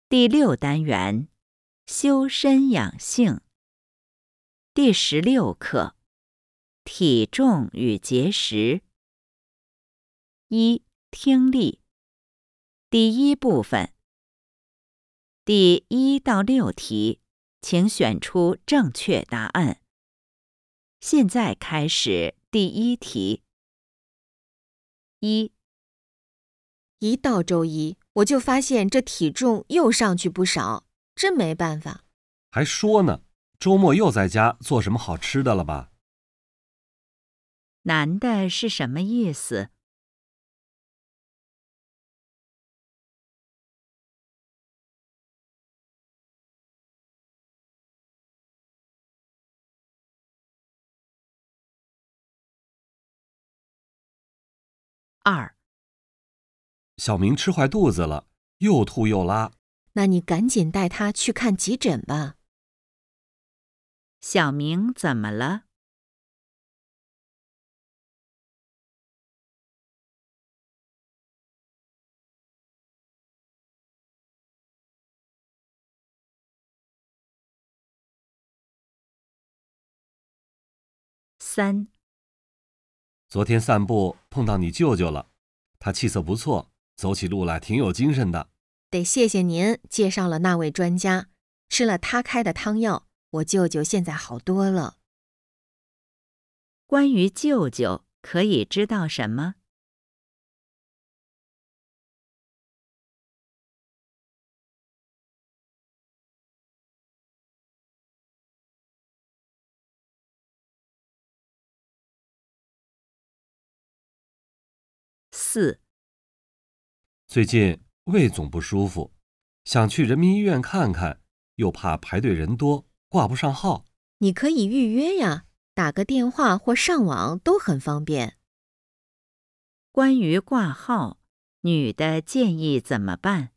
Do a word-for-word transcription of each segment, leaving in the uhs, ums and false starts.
第六单元，修身养性。第十六课，体重与节食。一、听力。第一部分。第一到六题，请选出正确答案。现在开始第一题。一、 一到周一，我就发现这体重又上去不少，真没办法。 还说呢，周末又在家做什么好吃的了吧？ 男的是什么意思？二、 小明吃坏肚子了，又吐又拉。 那你赶紧带他去看急诊吧。 小明怎么了？三、 昨天散步碰到你舅舅了，他气色不错，走起路来挺有精神的。 得谢谢您介绍了那位专家，吃了他开的汤药，我舅舅现在好多了。 关于舅舅，可以知道什么？四、 最近胃总不舒服，想去人民医院看看，又怕排队人多，挂不上号。 你可以预约呀，打个电话或上网都很方便。 关于挂号，女的建议怎么办？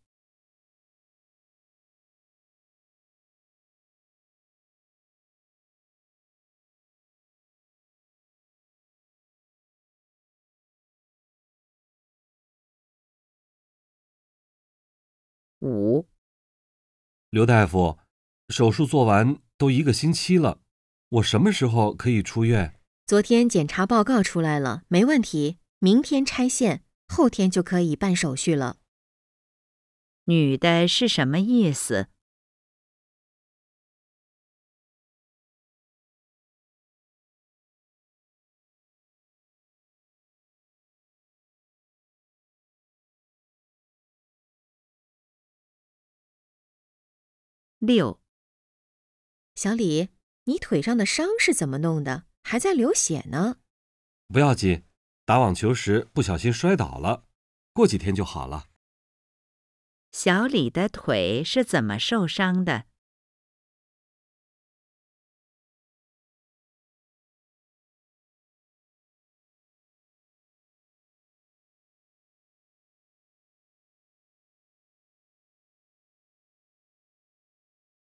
五、 刘大夫，手术做完都一个星期了，我什么时候可以出院？ 昨天检查报告出来了，没问题，明天拆线，后天就可以办手续了。 女的是什么意思？六、 小李，你腿上的伤是怎么弄的？还在流血呢。 不要紧，打网球时不小心摔倒了，过几天就好了。 小李的腿是怎么受伤的？